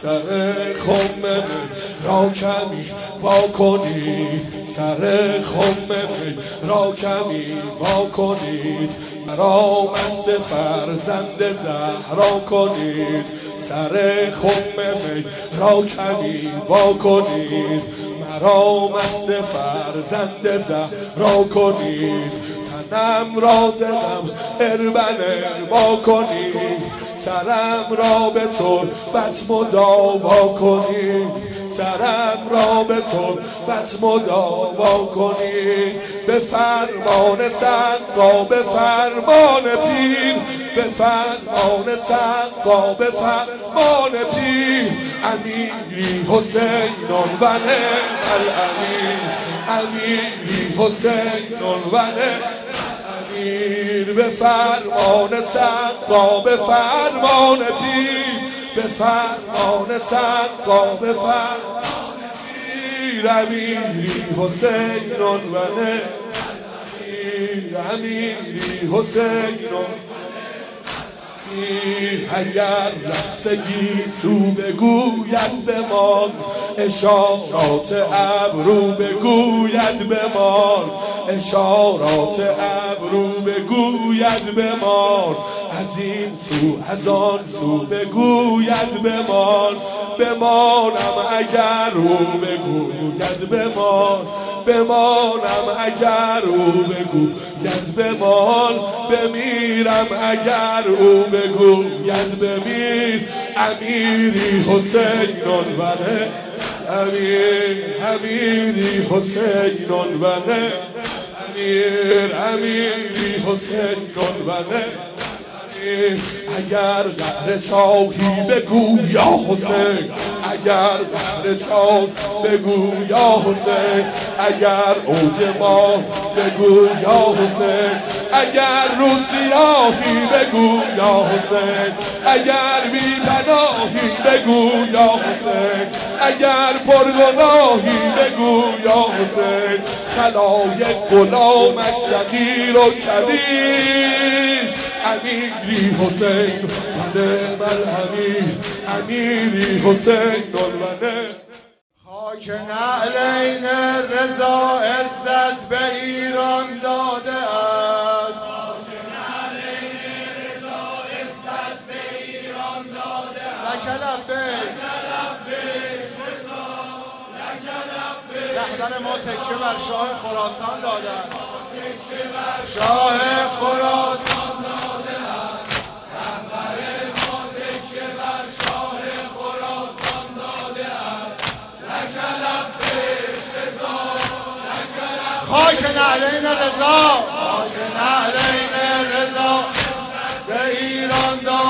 سر خم را کمی وا کنید، سر خم را کمی وا کنید، مرا مست فرزند زهرا کنید، سر خم را کمی وا کنید، مرا مست فرزند زهرا کنید، تنم را زدم اربن اربا کنید، سرم را به تربت مداوا کنید، سرم را به تربت مداوا کنید، به فرمان سقا به فرمان پیر، به فرمان سقا به فرمان پیر، امیری حسین و نعم الامیر، امیری حسین و نعم به فرمان سقا به فرمان پیر، به فرمان سقا به فرمان پیر، امیری حسین و نعم الامیر، امیری حسین و اگر رقص گیسو بگوید بمان، اشارات ابرو بگوید بمان، اشارات ابرو بگوید بمان، از این سو از آن سو بگوید بمان، بمانم اگر او بگوید بمان، بمانم اگر او بگوید بمان، بمیرم اگر او بگوید بمیر، امیری حسین و نعم امیر، امیری حسین و نعم امیر، امیری حسین و نعم امیر، اگر قهر چاهی بگو یا حسین، اگر قهر چاه بگو یا حسین، اگر اوج ما بگو یا حسین، اگر رو سیاهی بگو یا حسین، اگر بی پناهی بگو یا حسین، اگر پرگناهی بگو یا حسین، خلایق غلامش صغیر و کبیر، امیری حسین و نعم الامیر، امیری حسین و نعم. خاک نعلین رضا عزت به ایران داده است، خاک نعلین رضا عزت به ایران داده است، لک لبیک رضا، لک لبیک. رهبر ما تکیه بر شاه خراسان داده است، تکیه بر شاه خراسان داده است، رهبر ما تکیه بر شاه خراسان داده است، لک لبیک رضا، لک لبیک. خاک نعلین رضا، خاک نعلین رضا به ایران داده